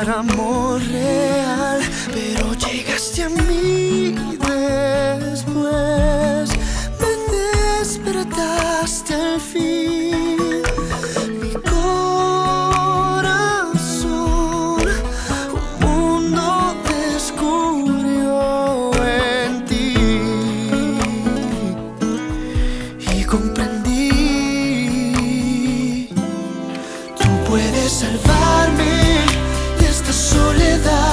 encontrar amor real, pero llegaste a mí después. Me despertaste al fin. Mi corazón un mundo descubrió en ti y comprendí. Tú puedes salvarme de esta soledad.